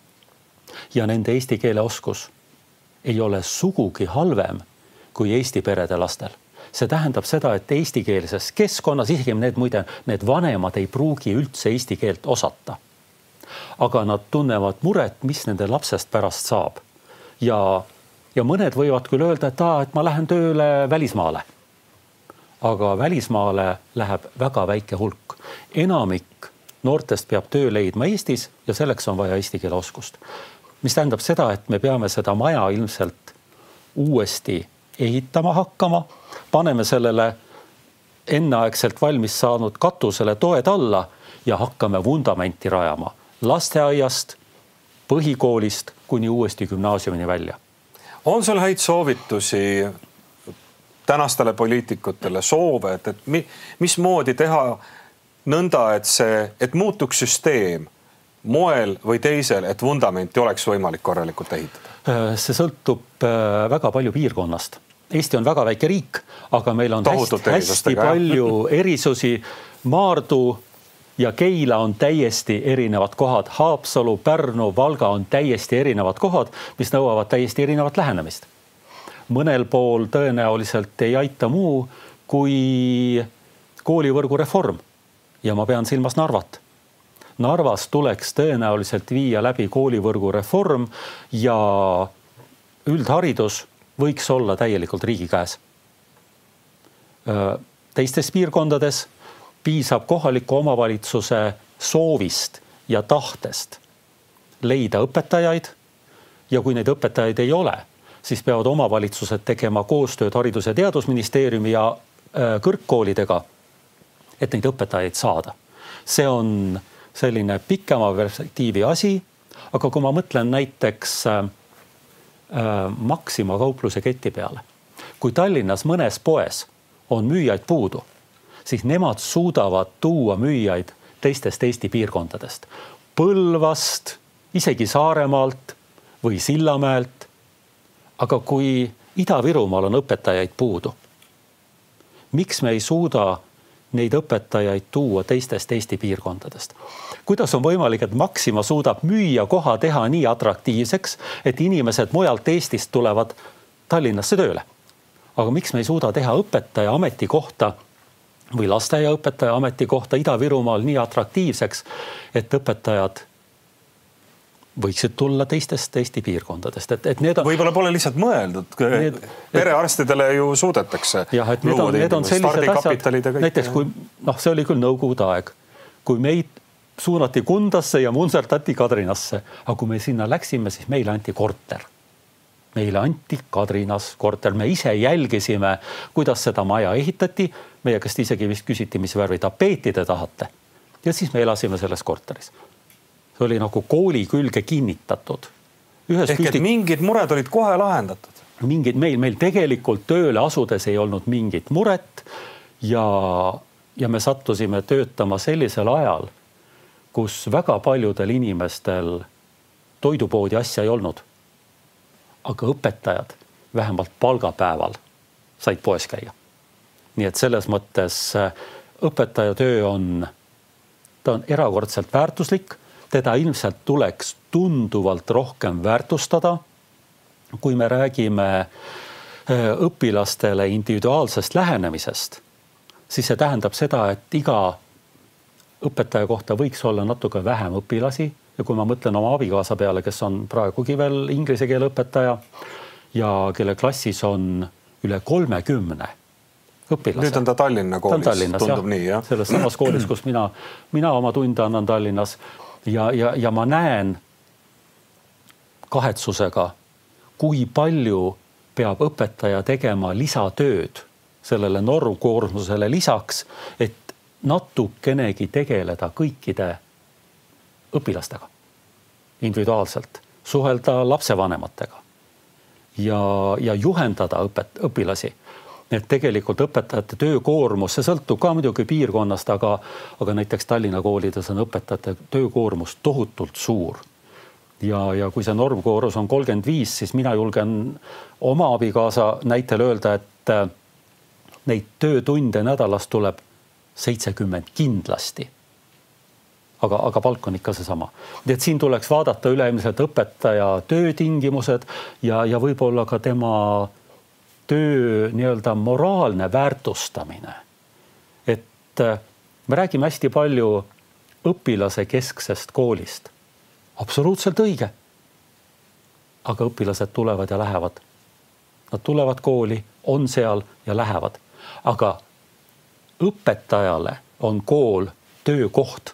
Ja nende eesti keele oskus ei ole sugugi halvem kui eesti perede lastel. See tähendab seda, et eestikeelses keskkonnas, isegi need, muide, need vanemad ei pruugi üldse eesti keelt osata. Aga nad tunnevad muret, mis nende lapsest pärast saab. Ja, ja mõned võivad küll öelda, et, ta, et ma lähen tööle välismaale. Aga välismaale läheb väga väike hulk. Enamik noortest peab töö leidma Eestis ja selleks on vaja eesti keele oskust. Mis tähendab seda, et me peame seda maja ilmselt uuesti ehitama hakkama, paneme sellele enneaegselt valmis saanud katusele toed alla ja hakkame vundamenti rajama. Lasteaiast, põhikoolist kuni uuesti gümnaasiumini välja. On sul häid soovitusi tänastele poliitikutele, soove, et, et mi, mis moodi teha nõnda, et see, et muutuks süsteem moel või teisel, et vundamenti oleks võimalik korralikult ehitada? See sõltub väga palju piirkonnast. Eesti on väga väike riik, aga meil on hästi, hästi palju erisusi. Maardu ja Keila on täiesti erinevad kohad. Haapsalu, Pärnu, Valga on täiesti erinevad kohad, mis nõuavad täiesti erinevat lähenemist. Mõnel pool tõenäoliselt ei aita muu kui koolivõrgu reform. Ja ma pean silmas Narvat. Narvas tuleks tõenäoliselt viia läbi koolivõrgu reform ja üldharidus võiks olla täielikult riigi käes. Teistes piirkondades piisab kohaliku omavalitsuse soovist ja tahtest leida õpetajaid ja kui neid õpetajaid ei ole, siis peavad omavalitsused tegema koostööd Haridus- ja Teadusministeeriumi ja kõrgkoolidega, et neid õpetajaid saada. See on selline pikema perspektiivi asi, aga kui ma mõtlen näiteks äh, Maxima kaupluse keti peale, kui Tallinnas mõnes poes on müüjaid puudu, siis nemad suudavad tuua müüjaid teistest Eesti piirkondadest. Põlvast, isegi Saaremaalt või Sillamäelt. Aga kui Ida-Virumaal on õpetajaid puudu, miks me ei suuda neid õpetajaid tuua teistest Eesti piirkondadest? Kuidas on võimalik, et Maxima suudab müüa koha teha nii atraktiivseks, et inimesed mujalt Eestist tulevad Tallinnasse tööle? Aga miks me ei suuda teha õpetaja ametikohta või lasteaiaõpetaja ametikohta Ida-Virumaal nii atraktiivseks, et õpetajad võiksid tulla teistest Eesti piirkondadest. Et, et need on... Võib-olla pole lihtsalt mõeldud. Need, perearstidele ju suudetakse. Jah, et need on, need on sellised asjad. Näiteks kui, noh, see oli küll nõukogude aeg, kui meid suunati Kundasse ja munsertati Kadrinasse. Aga kui me sinna läksime, siis meile anti korter. Meile anti Kadrinas korter. Me ise jälgisime, kuidas seda maja ehitati. Meie käest isegi vist küsiti, mis värvi tapeeti te tahate. Ja siis me elasime selles korteris. See oli nagu kooli külge kinnitatud. Ühes Ehk küsti... et mingid mured olid kohe lahendatud? Mingid, meil, meil tegelikult tööle asudes ei olnud mingit muret ja, ja me sattusime töötama sellisel ajal, kus väga paljudel inimestel toidupoodi asja ei olnud. Aga õpetajad vähemalt palgapäeval said poes käia. Nii et selles mõttes õpetaja töö on, ta on erakordselt väärtuslik. Teda ilmselt tuleks tunduvalt rohkem väärtustada, kui me räägime õpilastele individuaalsest lähenemisest, siis see tähendab seda, et iga õpetaja kohta võiks olla natuke vähem õpilasi. Ja kui ma mõtlen oma abikaasa peale, kes on praegugi veel inglise keele õpetaja ja kelle klassis on üle kolmekümne õpilase. Nüüd on ta Tallinna koolis, ta Tallinnas, tundub jah. Nii, jah? Selles samas koolis, kus mina, mina oma tunde annan Tallinnas. Ja, ja, ja ma näen kahetsusega, kui palju peab õpetaja tegema lisatööd sellele normkoormusele lisaks, et natukenegi tegeleda kõikide õpilastega individuaalselt, suhelda lapsevanematega ja, ja juhendada õpet, õpilasi. Et tegelikult õpetajate töökoormus, see sõltub ka muidugi piirkonnast, aga, aga näiteks Tallinna koolides on õpetajate töökoormus tohutult suur. Ja, ja kui see normkoormus on kolmkümmend viis, siis mina julgen oma abikaasa näitel öelda, et neid töötunde nädalas tuleb seitsekümmend kindlasti. Aga, aga palk on ikka see sama. Et siin tuleks vaadata üleilmselt õpetaja töötingimused ja, ja võib-olla ka tema töö nii-öelda moraalne väärtustamine. Et me räägime hästi palju õpilase kesksest koolist. Absoluutselt õige. Aga õpilased tulevad ja lähevad. Nad tulevad kooli, on seal ja lähevad. Aga õpetajale on kool töökoht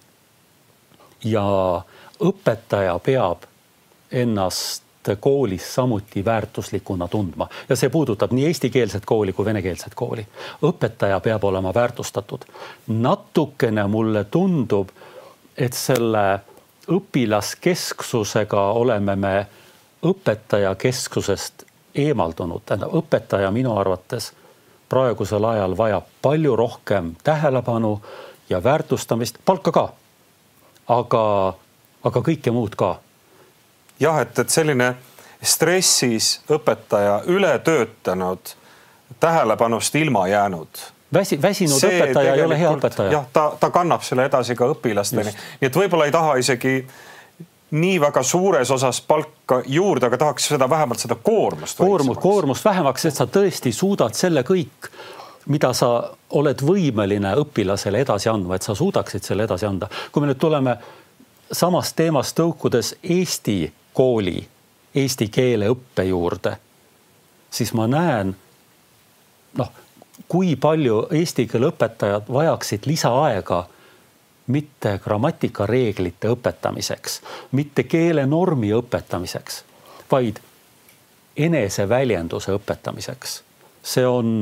ja õpetaja peab ennast koolis samuti väärtuslikuna tundma. Ja see puudutab nii eestikeelset kooli kui venekeelset kooli. Õpetaja peab olema väärtustatud. Natukene mulle tundub, et selle õpilaskesksusega oleme me õpetaja keskusest eemaldunud. Tähendab, õpetaja minu arvates praegusel ajal vajab palju rohkem tähelepanu ja väärtustamist, palka ka, aga, aga kõike muud ka. Jah, et, et selline stressis õpetaja üle töötanud, tähelepanust ilma jäänud. Väsi, väsinud see õpetaja ei ole hea õpetaja. Jah, ta, ta kannab selle edasi ka õpilasteni. Nii et võib-olla ei taha isegi nii väga suures osas palka juurde, aga tahaks seda vähemalt seda koormust. Koormust, koormust vähemaks, et sa tõesti suudad selle kõik, mida sa oled võimeline õpilasele edasi andma, et sa suudaksid selle edasi anda. Kui me nüüd tuleme samast teemast tõukudes Eesti kooli, eesti keele õppe juurde, siis ma näen, noh, kui palju eesti keele õpetajad vajaksid lisaaega mitte grammatikareeglite õpetamiseks, mitte keelenormi õpetamiseks, vaid eneseväljenduse õpetamiseks. See on,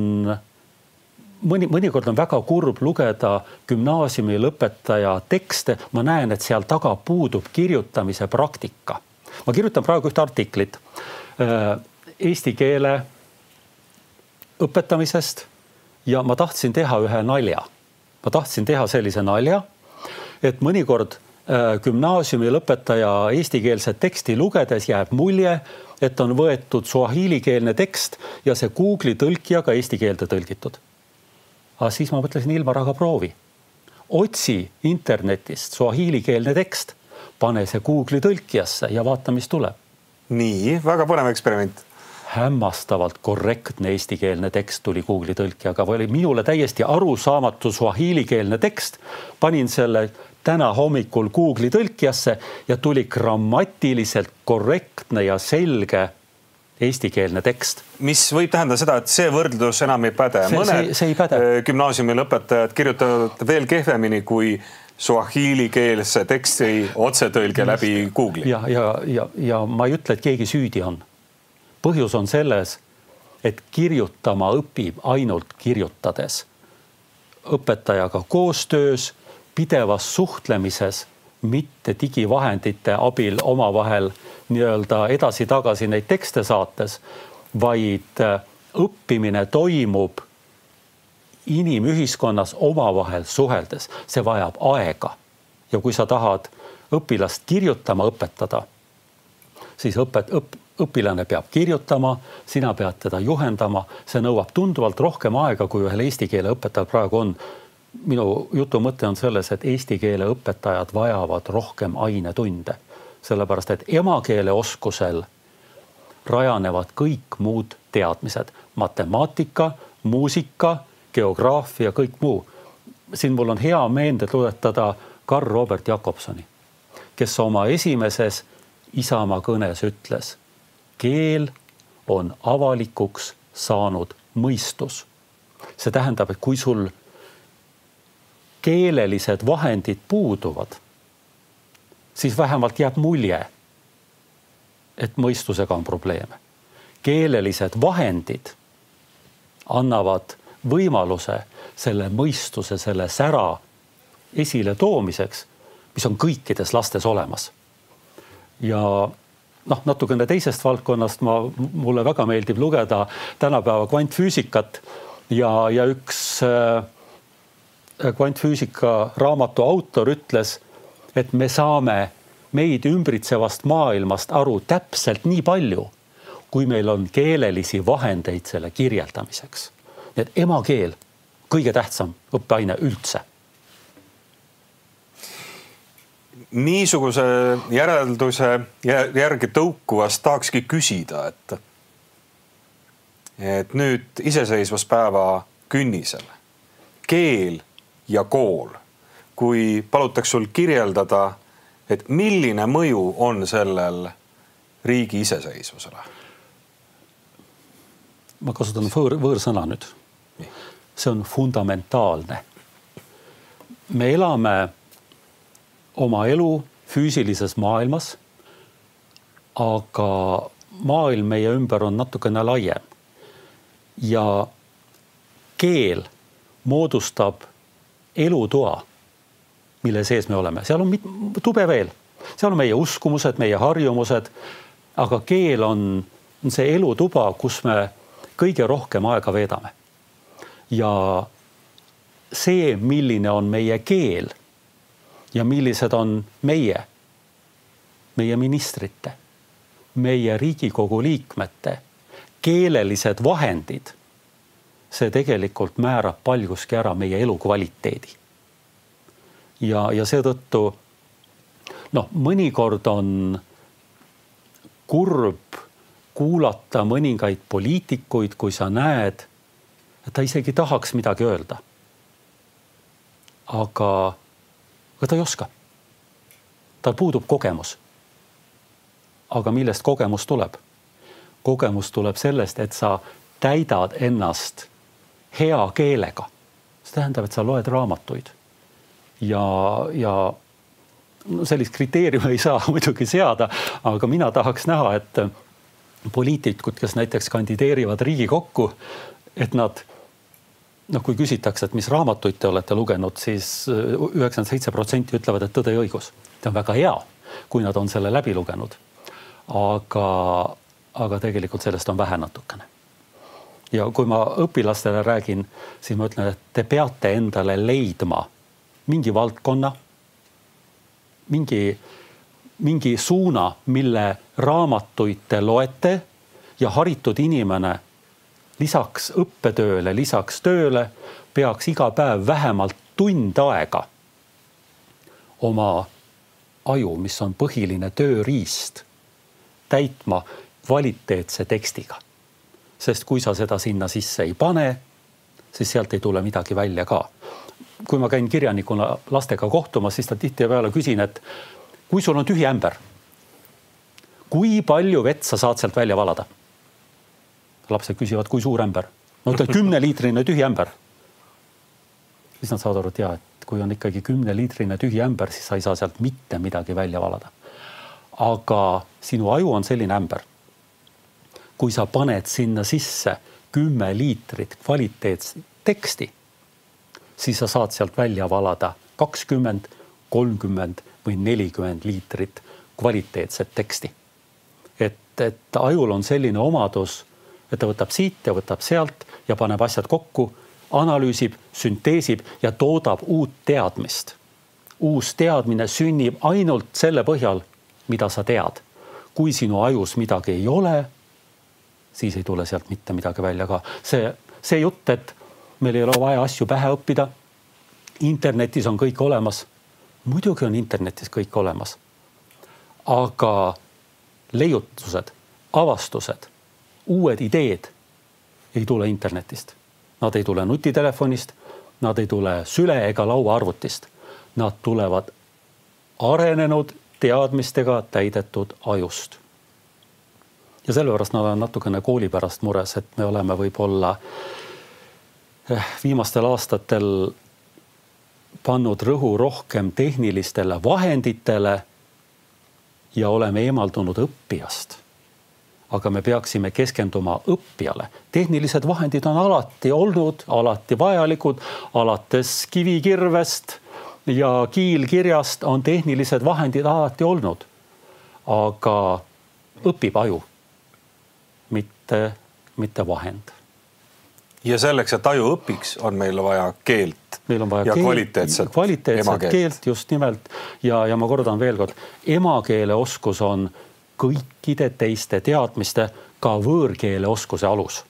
mõni, mõnikord on väga kurb lugeda gümnaasiumi lõpetaja tekste. Ma näen, et seal taga puudub kirjutamise praktika. Ma kirjutan praegu ühte artiklit eesti keele õpetamisest ja ma tahtsin teha ühe nalja. Ma tahtsin teha sellise nalja, et mõnikord gümnaasiumi lõpetaja eestikeelse teksti lugedes jääb mulje, et on võetud suahiilikeelne tekst ja see Google'i tõlkijaga eesti keelde tõlgitud. Aga siis ma mõtlesin, Ilmar, aga proovi. Otsi internetist suahiilikeelne tekst, pane see Google'i tõlkijasse ja vaata, mis tuleb. Nii, väga põnev eksperiment. Hämmastavalt korrektne eestikeelne tekst tuli Google'i tõlkijaga. Oli minule täiesti arusaamatu suahiilikeelne tekst. Panin selle täna hommikul Google'i tõlkijasse ja tuli grammatiliselt korrektne ja selge eestikeelne tekst. Mis võib tähendada seda, et see võrdlus enam ei päde. See, Mõned see, see ei päde. Gümnaasiumi lõpetajad kirjutavad veel kehvemini kui suahiilikeelse teksti otsetõlge läbi Google'i. Ja, ja, ja, ja ma ei ütle, et keegi süüdi on. Põhjus on selles, et kirjutama õpib ainult kirjutades. Õpetajaga koostöös, pidevas suhtlemises, mitte digivahendite abil omavahel nii-öelda edasi-tagasi neid tekste saates, vaid õppimine toimub inimühiskonnas omavahel suheldes. See vajab aega. Ja kui sa tahad õpilast kirjutama õpetada, siis õpet, õpp, õpilane peab kirjutama, sina pead teda juhendama. See nõuab tunduvalt rohkem aega, kui ühel eesti keele õpetajal praegu on. Minu jutu mõte on selles, et eesti keele õpetajad vajavad rohkem ainetunde. Sellepärast, et emakeele oskusel rajanevad kõik muud teadmised. Matemaatika, muusika, geograafia, kõik muu. Siin mul on hea meelde tuletada Karl Robert Jakobsoni, kes oma esimeses Isamaa kõnes ütles, keel on avalikuks saanud mõistus. See tähendab, et kui sul keelelised vahendid puuduvad, siis vähemalt jääb mulje, et mõistusega on probleeme. Keelelised vahendid annavad võimaluse selle mõistuse, selle sära esile toomiseks, mis on kõikides lastes olemas. Ja noh, natukene teisest valdkonnast ma, mulle väga meeldib lugeda tänapäeva kvantfüüsikat ja, ja üks äh, kvantfüüsika raamatu autor ütles, et me saame meid ümbritsevast maailmast aru täpselt nii palju, kui meil on keelelisi vahendeid selle kirjeldamiseks. Nii et emakeel, kõige tähtsam õppeaine üldse. Niisuguse järelduse järgi tõukuvast tahakski küsida, et, et nüüd iseseisvas päeva künnisel keel ja kool, kui palutaks sul kirjeldada, et milline mõju on sellel riigi iseseisvusele? Ma kasutan võõr, võõrsõna nüüd. See on fundamentaalne. Me elame oma elu füüsilises maailmas, aga maailm meie ümber on natukene laiem. Ja keel moodustab elutoa, mille sees me oleme. Seal on tube veel. Seal on meie uskumused, meie harjumused, aga keel on see elutuba, kus me kõige rohkem aega veedame. Ja see, milline on meie keel ja millised on meie, meie ministrite, meie Riigikogu liikmete keelelised vahendid, see tegelikult määrab paljuski ära meie elukvaliteedi. Ja, ja seetõttu, noh, mõnikord on kurb kuulata mõningaid poliitikuid, kui sa näed, et ta isegi tahaks midagi öelda. Aga, aga ta ei oska. Tal puudub kogemus. Aga millest kogemus tuleb? Kogemus tuleb sellest, et sa täidad ennast hea keelega. See tähendab, et sa loed raamatuid. Ja, ja no sellist kriteeriumi ei saa muidugi seada, aga mina tahaks näha, et poliitikud, kes näiteks kandideerivad Riigikokku, et nad, noh, kui küsitakse, et mis raamatuid te olete lugenud, siis üheksakümmend seitse protsenti ütlevad, et Tõde ja õigus. See on väga hea, kui nad on selle läbi lugenud. Aga, aga tegelikult sellest on vähe natukene. Ja kui ma õpilastele räägin, siis ma ütlen, et te peate endale leidma mingi valdkonna, mingi, mingi suuna, mille raamatuid te loete ja haritud inimene lisaks õppetööle, lisaks tööle peaks iga päev vähemalt tund aega oma aju, mis on põhiline tööriist, täitma kvaliteetse tekstiga. Sest kui sa seda sinna sisse ei pane, siis sealt ei tule midagi välja ka. Kui ma käin kirjanikuna lastega kohtumas, siis ta tihtipeale küsin, et kui sul on tühi ämber, kui palju vett sa saad sealt välja valada? Lapsed küsivad, kui suur ämber? No ta on kümneliitrine tühi ämber. Siis nad saavad aru, et, ja, et kui on ikkagi kümneliitrine tühi ämber, siis sa ei saa sealt mitte midagi välja valada. Aga sinu aju on selline ämber. Kui sa paned sinna sisse kümme liitrit kvaliteetset teksti, siis sa saad sealt välja valada kakskümmend, kolmkümmend või nelikümmend liitrit kvaliteetset teksti. Et, et ajul on selline omadus, et ta võtab siit ja võtab sealt ja paneb asjad kokku, analüüsib, sünteesib ja toodab uut teadmist. Uus teadmine sünnib ainult selle põhjal, mida sa tead. Kui sinu ajus midagi ei ole, siis ei tule sealt mitte midagi välja ka. See, see jutt, et meil ei ole vaja asju pähe õppida. Internetis on kõik olemas. Muidugi on internetis kõik olemas. Aga leiutused, avastused, uued ideed ei tule internetist. Nad ei tule nutitelefonist, nad ei tule süle ega lauaarvutist. Nad tulevad arenenud teadmistega täidetud ajust. Ja sellepärast nad on natukene kooli pärast mures, et me oleme võib-olla viimastel aastatel pannud rõhu rohkem tehnilistele vahenditele ja oleme eemaldunud õppijast. Aga me peaksime keskenduma õppijale. Tehnilised vahendid on alati olnud, alati vajalikud, alates kivikirvest ja kiilkirjast on tehnilised vahendid alati olnud. Aga õpib aju, mitte, mitte vahend. Ja selleks, et aju õpiks, on meil vaja keelt meil on vaja ja keel, kvaliteetset, kvaliteetset keelt just nimelt. Ja, ja ma kordan veel kord, emakeele oskus on kõikide teiste teadmiste, ka võõrkeele oskuse alus.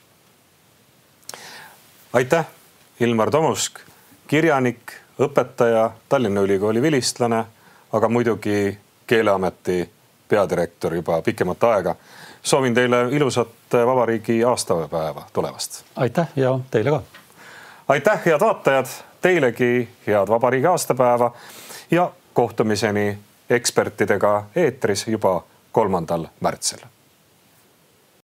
Aitäh, Ilmar Tomusk, kirjanik, õpetaja, Tallinna Ülikooli vilistlane, aga muidugi Keeleameti peadirektor juba pikemat aega. Soovin teile ilusat vabariigi aastapäeva tulevast. Aitäh ja teile ka. Aitäh, head vaatajad, teilegi head vabariigi aastapäeva ja kohtumiseni ekspertidega eetris juba kolmandal märtsil.